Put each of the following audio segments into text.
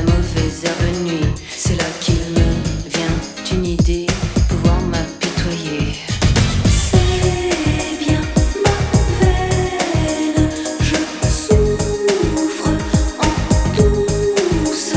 mauvaise herbe nuit. C'est là qu'il me vient une idée, pouvoir m'apitoyer. C'est bien ma veine, je souffre en douce.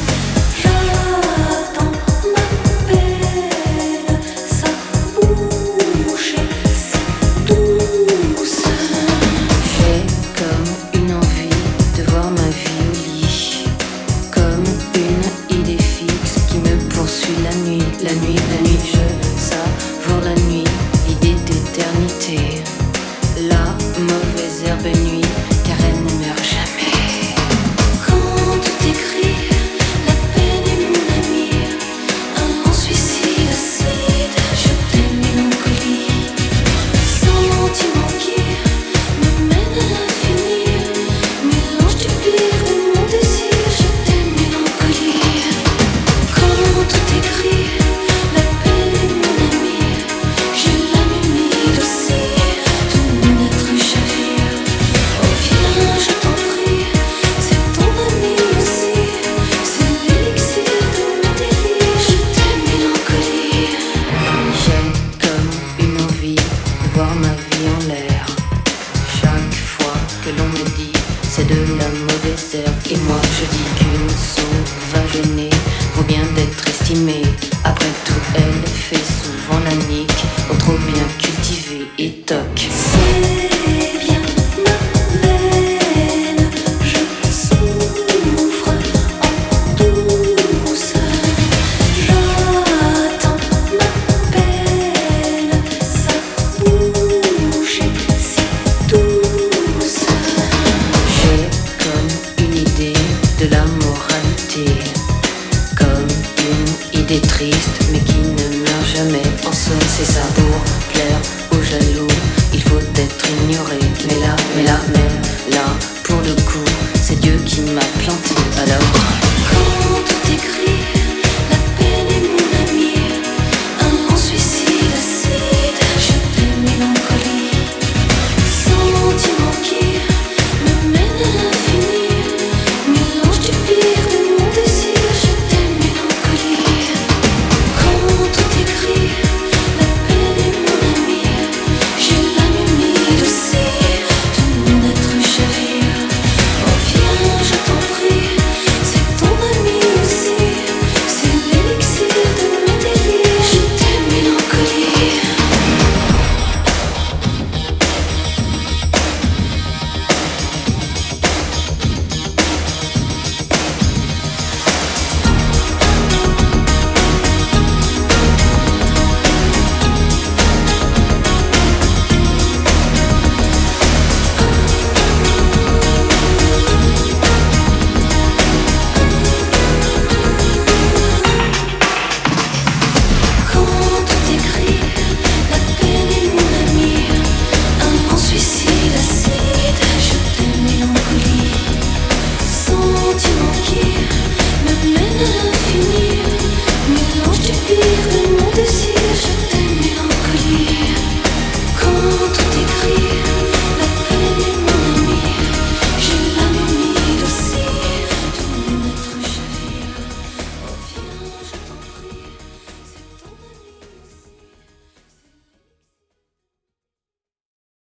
J'attends ma peine, sa bouche est si douce. J'ai comme une envie de voir ma vie au lit, comme une idée fixe qui me poursuit la nuit, la nuit, la nuit. Je savoure la nuit, l'idée d'éternité. La mauvaise herbe nuit, car elle ne meurt jamais. Quand tout est gris, la peine est mon ami. Un lent suicide, acide, je t'aime mélancolie. Sentiment qui me mène à l'infini, mélange du pire de mon désir, je t'aime mélancolie. Quand tout est gris, la peine est mon ami. J'ai l'âme humide aussi, tout mon être chavire. Oh viens, je t'en prie, c'est ton ami aussi. C'est l'élixir de mon délire, je t'aime mélancolie. J'ai comme une envie de voir ma vie en l'air. Chaque fois que l'on me dit c'est de la mauvaise herbe, et moi je dis qu'une sauvage née vaut bien d'être estimée. Après tout, elle fait souvent la nique au trop bien cultivé et toc. C'est bien ma veine, je souffre en douce. J'attends ma peine, sa bouche est si douce. J'ai comme une idée de la moralité, comme une idée triste mais qui ne meurt jamais. En somme c'est ça, pour plaire aux jaloux, il faut être ignoré.